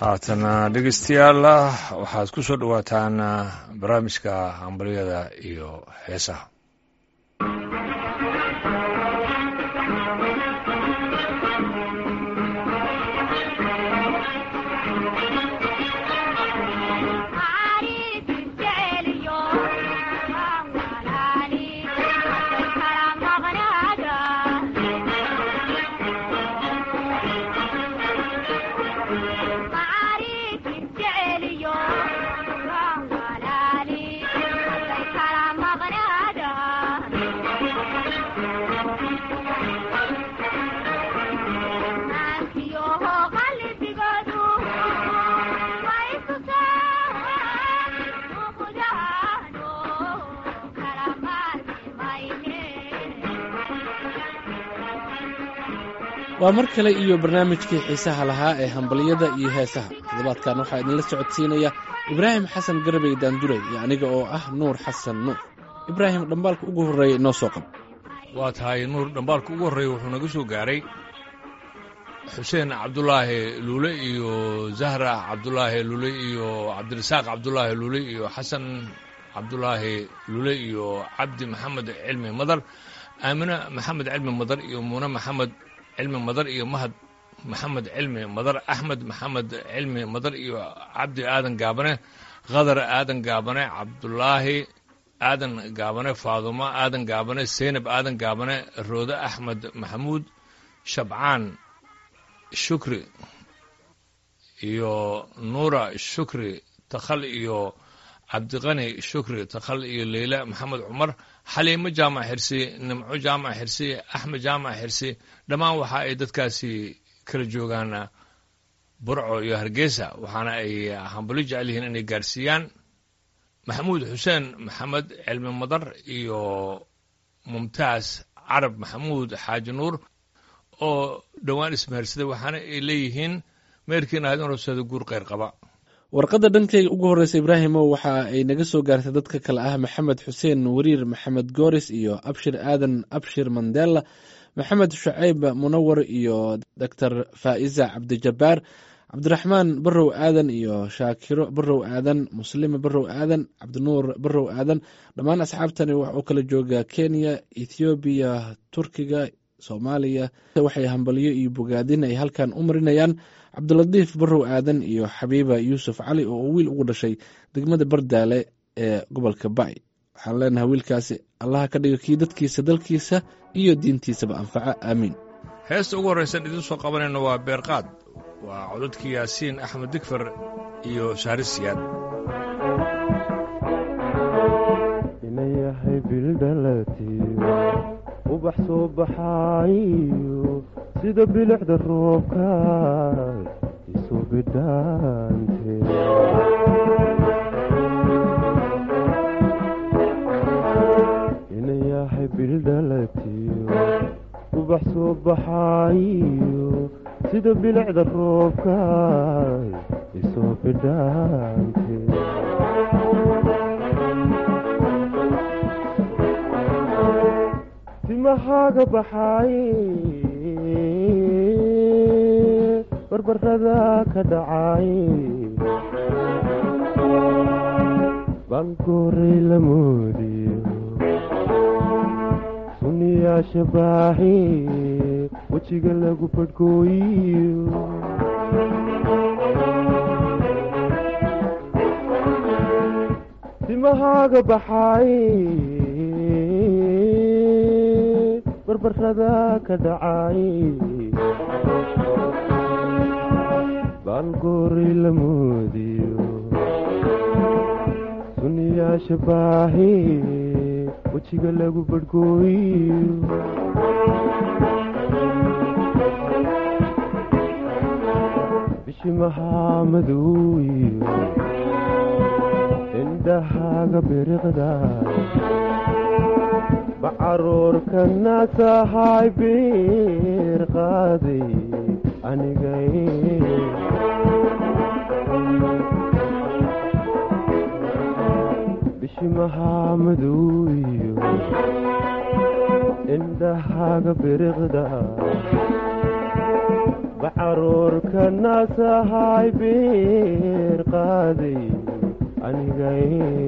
haatana dhegeystayaal waxaad ku soo dhowaataan barnaamijka hambalyada iyo heesaha. waa mar kale iyo barnaamijkii xiisaha lahaa ee hambalyada iyo heesaha. toddobaadkan waxaa idinla socodsiinaya ibraahim xasan garbey daanduray iyo aniga oo ah nuur xasan nuur. ibraahim, dhambaalka ugu horreeya inoo soo qab. waa tahay nuur, dhambaalka ugu horreeya wuxuu naga soo gaaray xuseen cabdulaahi luule iyo zahra cabdulaahi luule iyo cabdirasaaq cabdulaahi luule iyo xasan cabdulaahi luule iyo cabdi maxamed cilmi madar, aamine maxamed cilmi madar iyo muune maxamed cilmi madar iyo mahad maxamed cilmi madar, axmed maxamed cilmi madar iyo cabdi aadan gaabane, khadar aadan gaabane, cabdulaahi aadan gaabane, faadumo aadan gaabane, seynab aadan gaabane, roode axmed maxamuud, shabcaan shukri iyo nuura shukri takhal iyo cabdiqani shukri takhal iyo leyla maxamed cumar, xaliimo jaamac xirsi, nimco jaamac xirsi, axmed jaamac xirsi. dhammaan waxa ay dadkaasi kala joogaan burco iyo hargeysa, waxaana ay hambali jecel yihiin inay gaarsiiyaan maxamuud xuseen maxamed cilmi madar iyo mumtaas carab maxamuud xaaji nuur oo dhowaan ismehersaday, waxaana ay leeyihiin meerkiina ahayd in horseeda guur kheyr qaba. warqadda dhankayga ugu horreysa ibraahimow waxa ay naga soo gaartay dadka kale ah maxamed xuseen wariir, maxamed gooris iyo abshir aadan abshir mandela, maxamed shucayb munawar iyo doctor faa'iza cabdijabbaar, cabdiraxmaan barrow aadan iyo shaakiro barrow aadan, muslime barrow aadan, cabdinuur barrow aadan. dhammaan asxaabtani wax oo kala jooga kenya, ethoobiya, turkiga, soomaaliya. waxay hambalyo iyo bogaadin ay halkan u marinayaan cabdilatiif barrow aadan iyo xabiiba yuusuf cali oo wiil ugu dhashay degmada bardaale ee gobolka bacy. waxaan leenahay wiilkaasi allaha ka dhigo kii dadkiisa, dalkiisa iyo diintiisaba anfaca, aamiin. heesta ugu horraysan idiin soo qabanayno waa beerqaad, waa codadkii yaasiin axmed digfar iyo shaari siyaad. inayahay bildhalatiyo ubax soo baxaayo sida bilicda roobka isu bidhaante, inayahay bildhalatiyo ubax soo baxaayo sida bilicda roobka isu bidhaante, timahaaga baxaaye barbarada ka dhacaaye baankoorey la moodiyo sunniyaasha baaxe wejiga lagu fadhkooyiyo timahaaga baxaaye barbarada ka dhacaaye baangoorey la moodiyo sunniyaasha baaxe wejiga lagu badhkooyiyo bishimahaa madooyo indhahaaga biriqda bacaruurka naasahay beer qaaday anigay bishimahaa madooyo indhahaaga biriqda baxaruurka naasahay biir qaaday anigay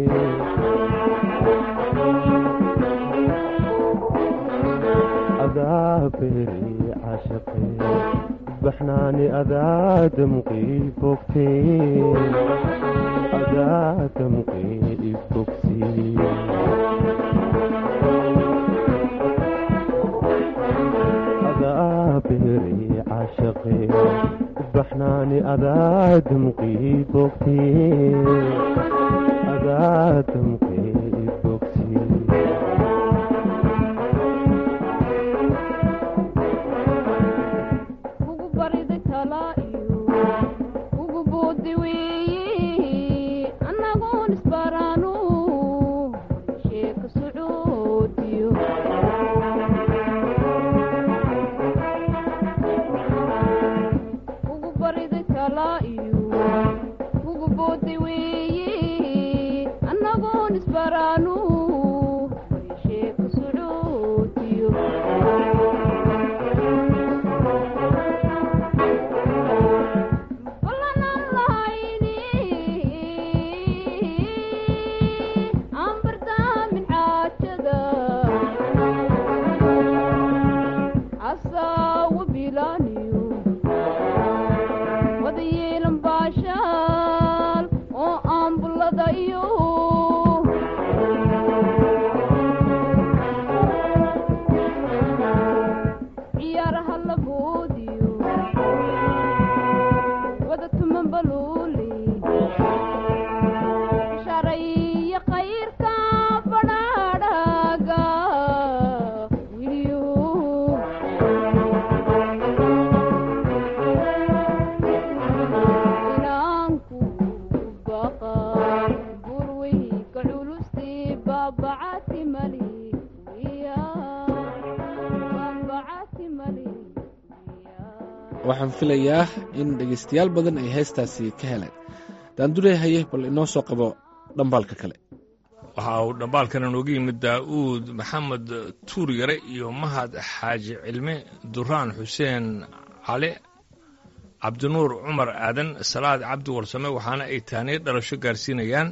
adaa beri cashaqe baxnaani adaa damqii bogtee adaa damqii ibogsi adaa beri cashaqe baxnaani adaa damqii bogtee adaa damqii ibogsi waxaan filayaa in dhegaystayaal badan ay heestaasi ka heleen daandurey haye bal inoo soo qabo dhambaalka kale waxa uu dhambaalkana nooga yimid daa'uud maxamed tuur yare iyo mahad xaaji cilme duraan xuseen cali cabdinuur cumar aadan salaad cabdi warsame waxaana ay tahniyad dhalasho gaarsiinayaan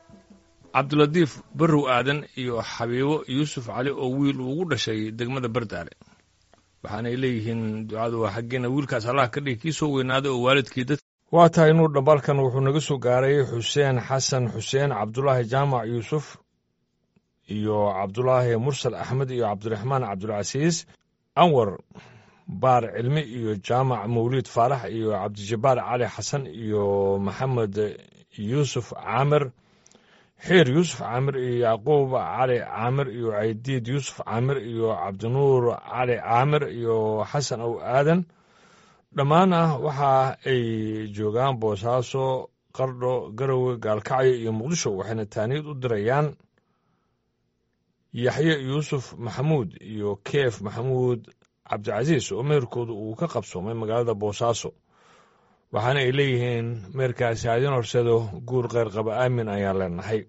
cabdilatiif barrow aadan iyo xabiibo yuusuf cali oo wiil ugu dhashay degmada bardaare waxaanay leeyihiin ducadu waa xaggeena wiilkaas allah ka dhigi kii soo weynaaday oo waalidkii dad waa tahay nuur dhambaalkan wuxuu naga soo gaaray xuseen xasan xuseen cabdulaahi jaamac yuusuf iyo cabdulaahi mursal axmed iyo cabdiraxmaan cabdulcasiis anwar baar cilmi iyo jaamac mawliid faarax iyo cabdijabbaar cali xasan iyo maxamed yuusuf caamir xiir yuusuf caamir iyo yacquub cali caamir iyo caydiid yuusuf caamir iyo cabdinuur cali caamir iyo xasan ow aadan dhammaan waxa ay joogaan boosaaso qardho garowe gaalkacyo iyo muqdisho waxayna taaniyad u dirayaan yaxye yuusuf maxamuud iyo keef maxamuud cabdicasiis oo meerkooda uu ka qabsoomay magaalada boosaaso waxaana ay leeyihiin meerkaasi haydin horseedo guur kheyr qaba aamin ayaan leenahay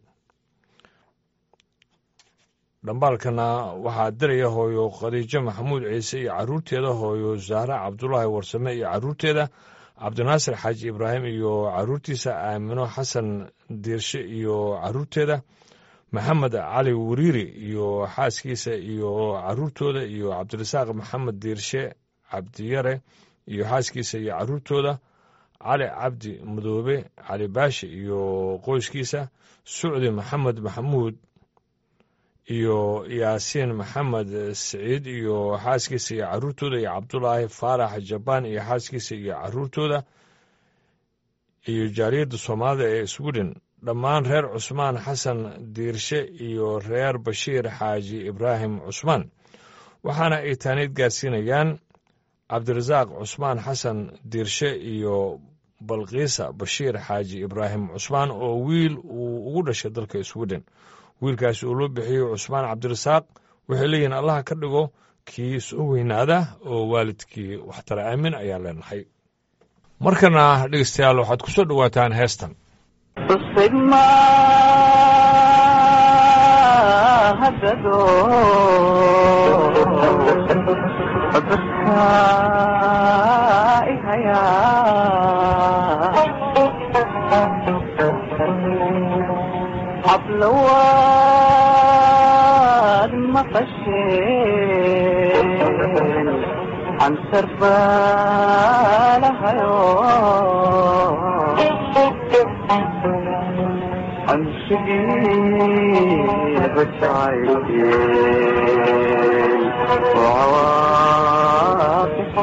dhambaalkana waxaa diraya hooyo khadiijo maxamuud ciise iyo carruurteeda hooyo zahra cabdulaahi warsame iyo carruurteeda cabdinaasir xaaji ibraahim iyo carruurtiisa aamino xasan diirshe iyo carruurteeda maxamed cali wariiri iyo xaaskiisa iyo carruurtooda iyo cabdirasaaq maxamed diirshe cabdiyare iyo xaaskiisa iyo carruurtooda cali cabdi madoobe cali baashi iyo qoyskiisa sucdi maxamed maxamuud iyo yaasiin maxamed siciid iyo xaaskiisa iyo carruurtooda iyo cabdulaahi faarax jabaan iyo xaaskiisa iyo carruurtooda iyo jaaliyadda soomaalida ee sweden dhammaan reer cusmaan xasan diirshe iyo reer bashiir xaaji ibraahim cusmaan waxaana ay taaniyad gaarsiinayaan cabdirasaaq cusmaan xasan diirshe iyo balqiisa bashiir xaaji ibraahim cusmaan oo wiil uu ugu dhashay dalka sweden wiilkaasi uu loo bixiyey cusmaan cabdirasaaq waxay leeyihiin allaha ka dhigo kii soo weynaada oo waalidkii waxtara aamin ayaan leenahay markana dhegeystayaal waxaad ku soo dhowaataan heestan حبلوان مقشين عن سربالها يوم عن شقيق الشعيرين وعواطف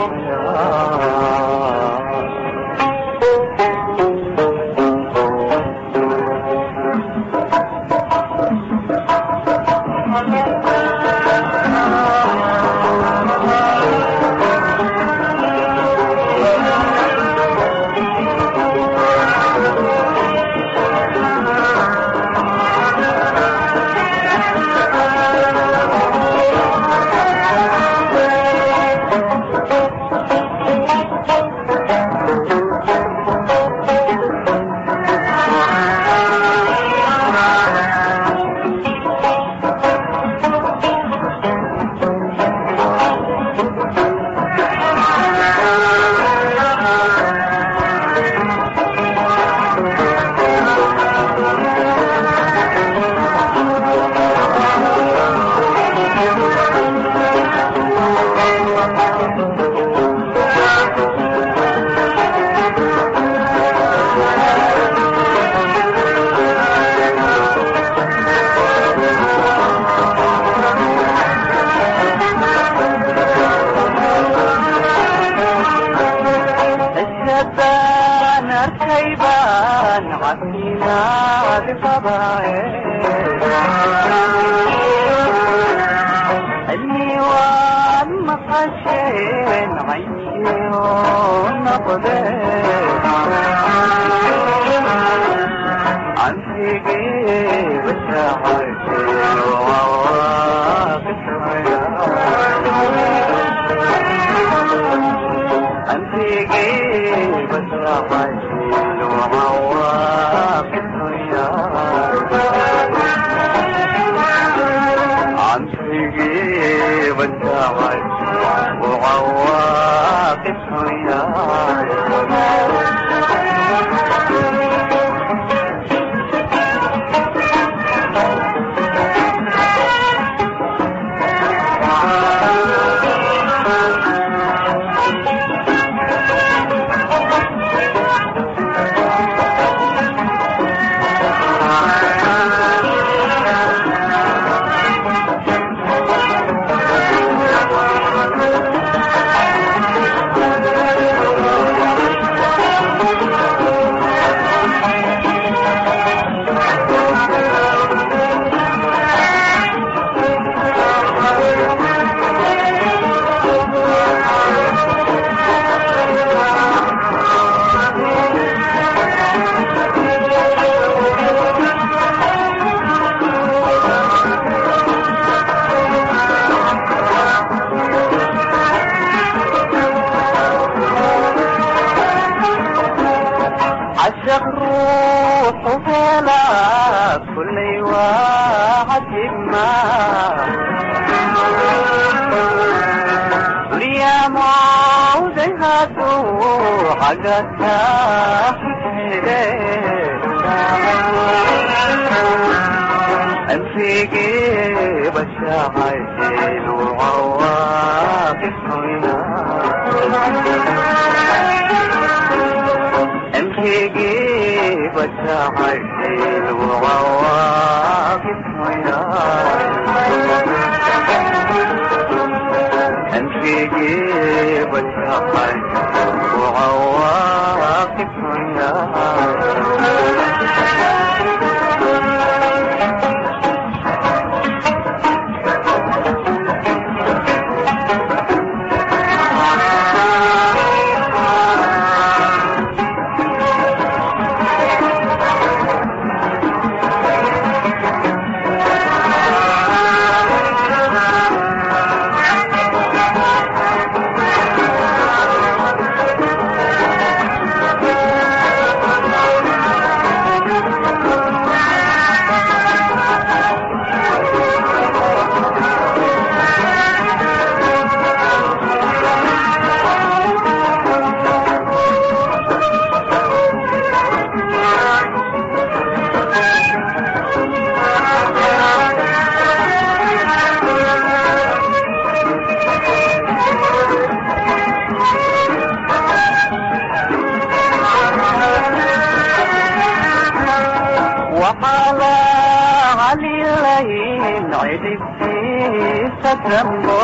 عليلين عدبتي ستنبو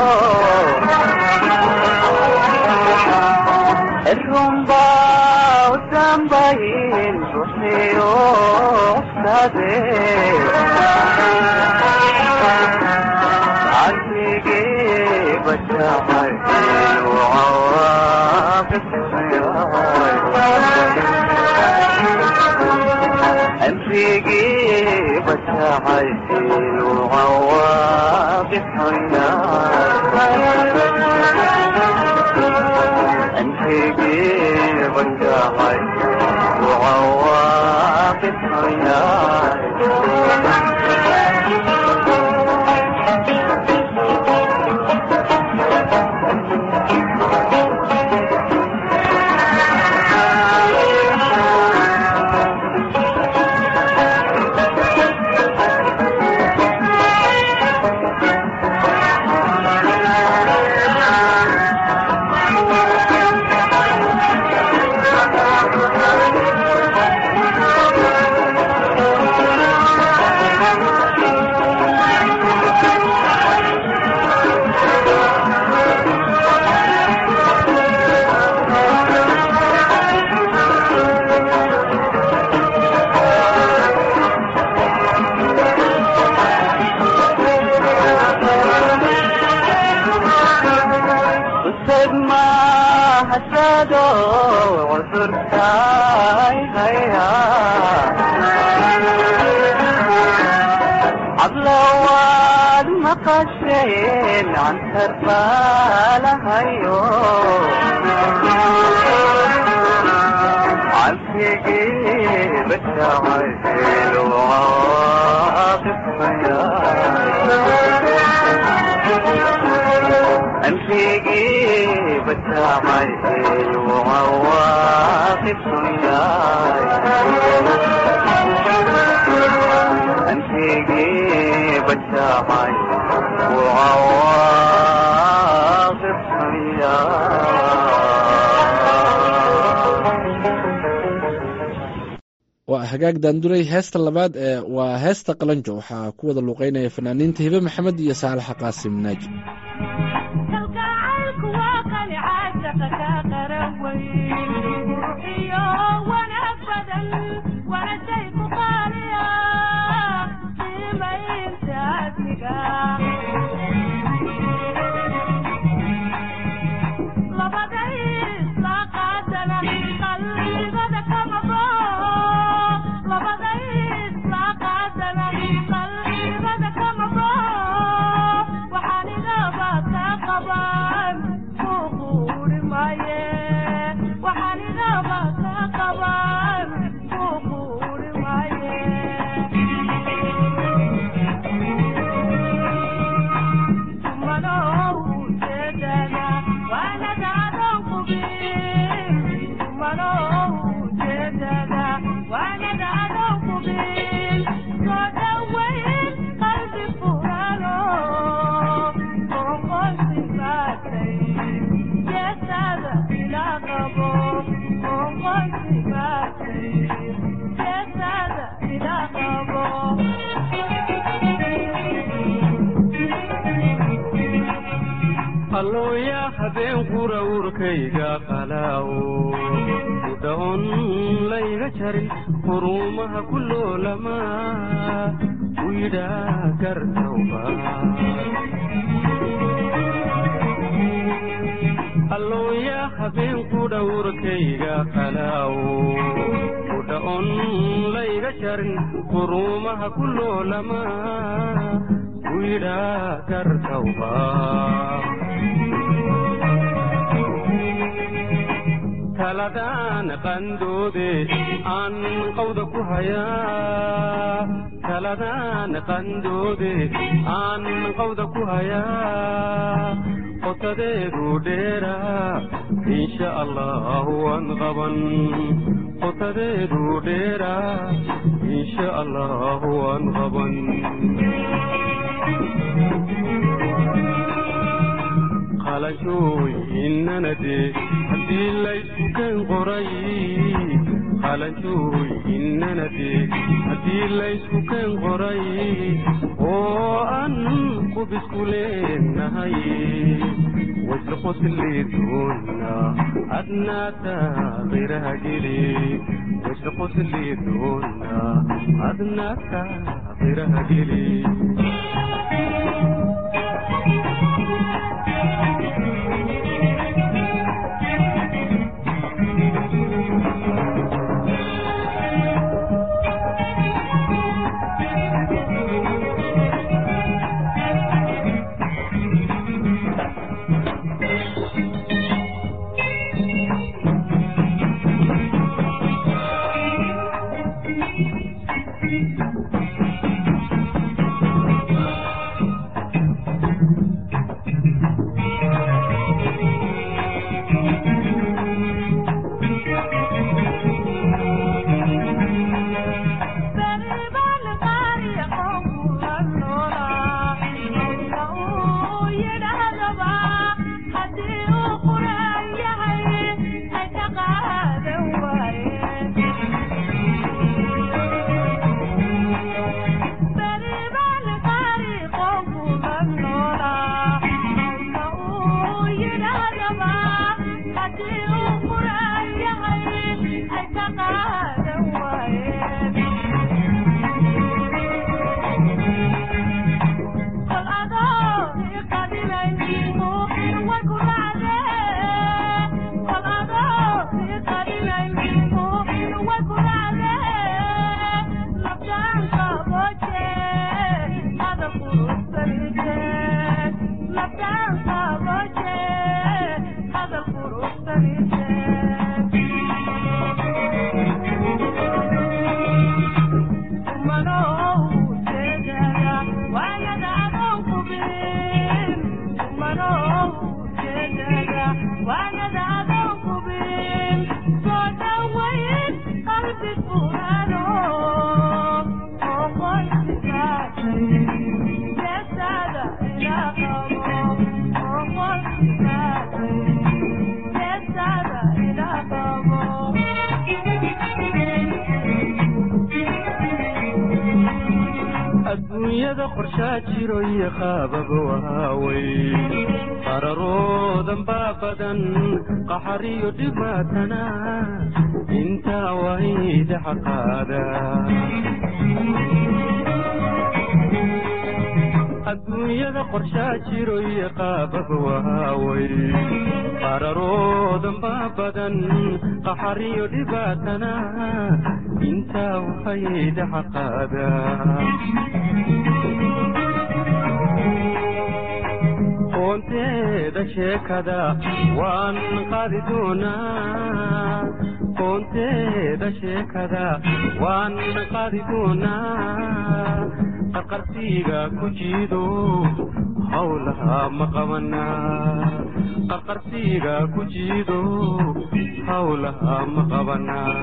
الرمبا وسامبين روحي وأستاذي عالفيقي بشاعر وعواقب خيار أنفيقي بشاعر وعواقب خيار أنفيقي بشاعر وعواقب خيار عبلواد مقشين عن سربالة هيو عالفيقي بتعيل وعاقب خيال أنفيقي بتعيل وعواقب خيال أنفيقي بتعيل وعواقب خيال waa hagaag daanduray heesta labaad ee waa heesta qalanjo waxaa ku wada luuqeynaya fanaaniinta hibe maxamed iyo saalaxa qaasim naaji Hallooya habeen qura urkayga qalaawo udhoon layga jarin quruumaha kulloolama uyidha gartawba Hallooya habeen qura urkayga qalaawo udhoon layga jarin quruumaha kulloolama uyidha gartawba taladaan qandoode aan qawda ku hayaa taladaan qandoode aan qawda ku hayaa qotadeedu dheera insha Allah waan qaban qotadeedu dheera insha Allah waan qaban qalashoy innanade hadii la isku kan qoray qalanjooy inanade haddii laysku keen qoray oo aan qubisku leenahay wasla qoslidoona adnaata qiraha geli wasla qoslidoona adnaata qiraha geli adduunyada qorshaa jiro iyo qaabab waawey qararoodan baa badan qaxar iyo dhibaatana intaa wayda xaqaada adduunyada qorshaa jiro iyo qaabab waawey qararoodan baa badan qaxar iyo dhibaatana intaa wayda xaqaada qoonteeda sheekada waan qaadi doonaa qoonteeda sheekada waan qaadi doonaa qarqarsiiga ku jiido hawlaha ma qabanaa qarqarsiiga ku jiido hawlaha ma qabanaa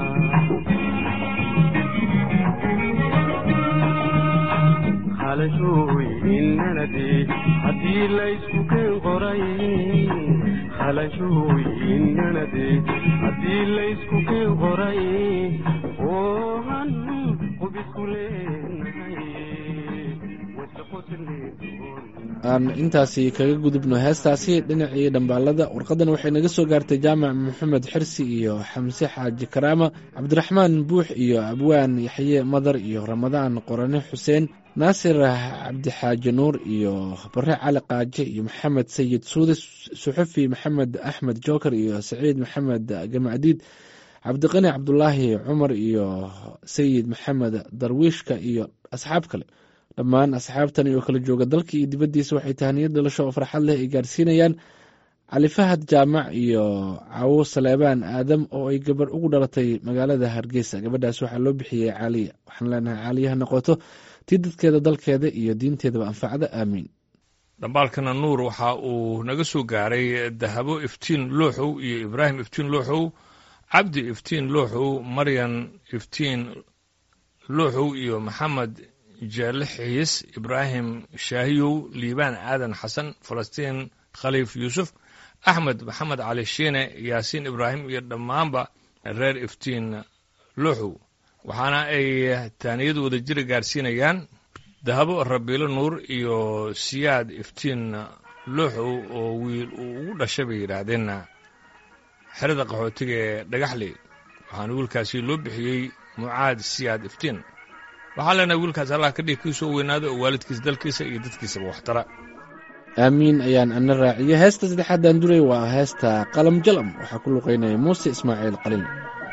qalanjooy inanade haddii laysku keen qoray qalanjooy inanade haddii laysku keen qoray oo han qubisku leenahay wasla qoslidoona aan intaasi kaga gudubno heestaasi dhinacii dhambaalada warqadan waxay naga soo gaartay jaamac maxamed xirsi iyo xamse xaaji karaama cabdiraxmaan buux iyo abwaan yaxye madar iyo ramadaan qorane xuseen naasir cabdixaaji nuur iyo bare cali qaaje iyo maxamed sayid suude suxufi maxamed axmed joker iyo saciid maxamed gamacdiid cabdiqani cabdulaahi cumar iyo sayid maxamed darwiishka iyo asxaab kale dhammaan asxaabtan oo kala jooga dalka iyo dibaddiisa waxay tahaniyad dhalasho oo farxad leh ay gaarsiinayaan cali fahad jaamac iyo cawo saleebaan aadam oo ay gabar ugu dhalatay magaalada hargeysa gabadhaas waxaa loo bixiyey caaliya waxaan leenahay caaliyaha noqoto tii dadkeeda dalkeeda iyo diinteedaba anfacda aamiin dhambaalkana nuur waxa uu naga soo gaaray dahabo iftiin looxow iyo ibraahim iftiin looxow cabdi iftiin looxow maryan iftiin looxow iyo maxamed jeele xiis ibraahim shaahiyow liibaan aadan xasan falastiin khaliif yuusuf axmed maxamed cali shiine yaasiin ibraahim iyo dhammaanba reer iftiin looxow waxaana ay taaniyadu wada jira gaarsiinayaan dahabo rabiilo nuur iyo siyaad iftiin looxow oo wiil uu ugu dhashay bay yidhaahdeen xerada qaxootiga ee dhagaxley waxaana wiilkaasi loo bixiyey mucaad siyaad iftiin waxaan leenahay wiilkaas allah ka dhig kii soo weynaado oo waalidkiisa dalkiisa iyo dadkiisaba waxtara aamiin ayaan ana raaciyo heesta saddexaad aan duray waa heesta qalam jalam waxaa ku luqaynaya muuse ismaaciil qalin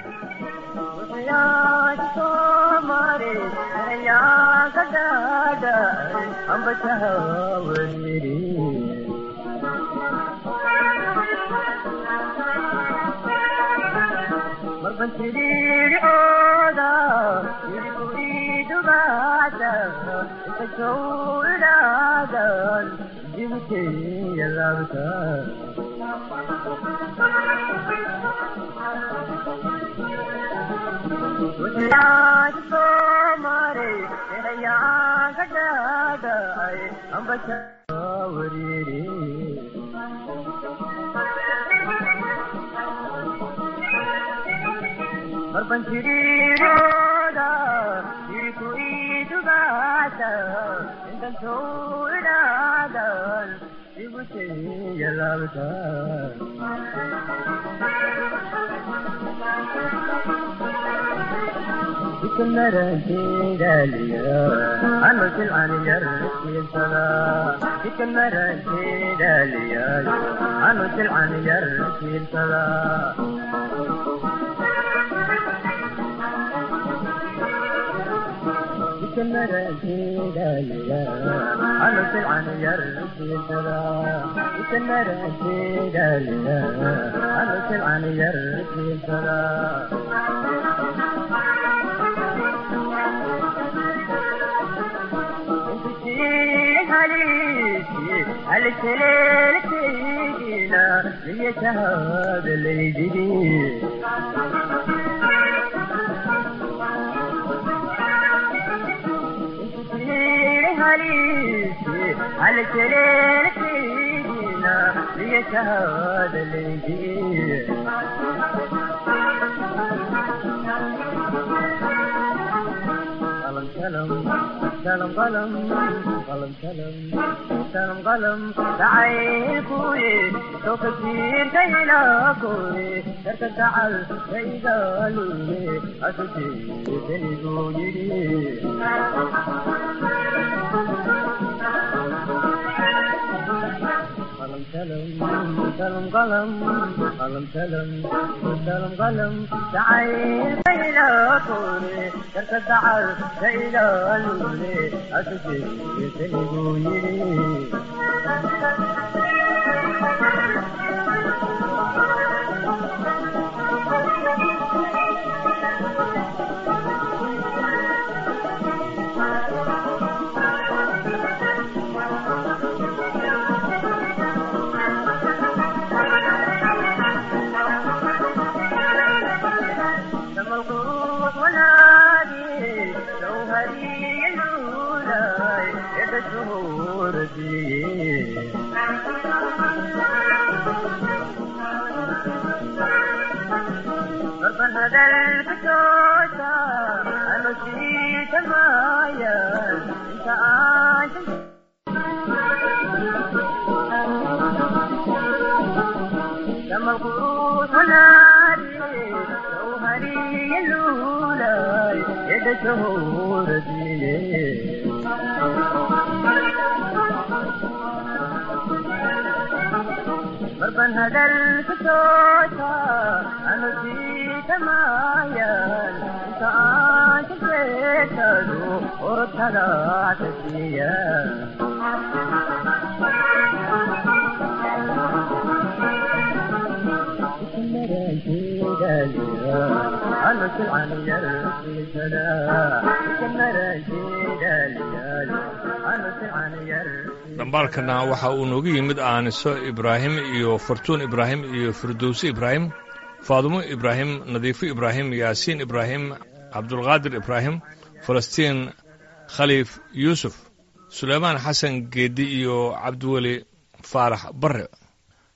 dhambaalkana waxa uu noogu yimid aaniso ibraahim iyo fartuun ibraahim iyo firdowsi ibraahim faadumo ibraahim nadiifo ibraahim yaasiin ibraahim cabdulqaadir ibraahim falastiin khaliif yuusuf suleymaan xasan geedi iyo cabdiweli faarax barre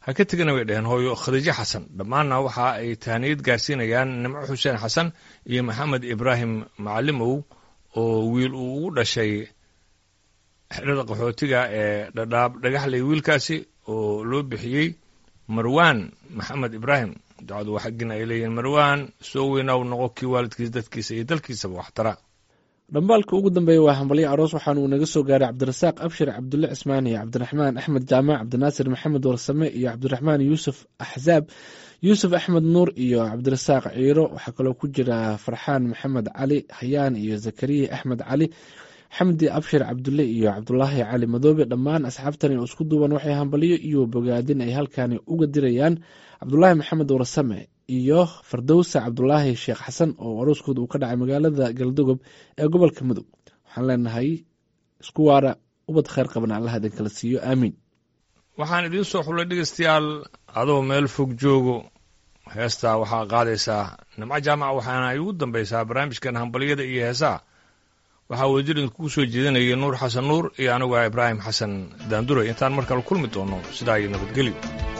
ha ka tegana bay dhaheen hooyo khadiijo xasan dhammaanna waxa ay tahaniyad gaarsiinayaan nimco xuseen xasan iyo maxamed ibraahim macalimow oo wiil uu ugu dhashay xerada qaxootiga ee dhadhaab dhagaxley wiilkaasi oo loo bixiyey marwaan maxamed ibraahim ducadu waa xaggina ay leeyihiin marwaan soo weynaa u noqo kii waalidkiisa dadkiisa iyo dalkiisaba waxtara dhambaalka ugu dambeeya waa hambalyo aroos waxaana uu naga soo gaaray cabdirasaaq abshir cabdulle cismaan iyo cabdiraxmaan axmed jaamac cabdinaasir maxamed warsame iyo cabdiraxmaan yuusuf axzaab yuusuf axmed nuur iyo cabdirasaaq ciiro waxaa kaloo ku jira farxaan maxamed cali hayaan iyo zakariya axmed cali xamdi abshir cabdulle iyo cabdulaahi cali madoobe dhammaan asxaabtani oo isku duuban waxay hambalyo iyo bogaadin ay halkaani uga dirayaan cabdulaahi maxamed warsame iyo fardowsa cabdulaahi sheekh xasan oo arooskooda uu ka dhacay magaalada galdogob ee gobolka mudug waxaan leenahay isku waara ubad khayr qabana allah idin kala siiyo aamiin waxaan idiin soo xulay dhegaystayaal adoo meel fog joogo heestaa waxaa qaadaysaa nimco jaamaca waxaana ay ugu dambaysaa barnaamijkan hambalyada iyo heesaha waxaa wadajir idinkugu soo jeedinaya nuur xasan nuur iyo anigu ibraahim xasan daanduray intaan mar kale kulmi doono sidaa iyo nabadgelyo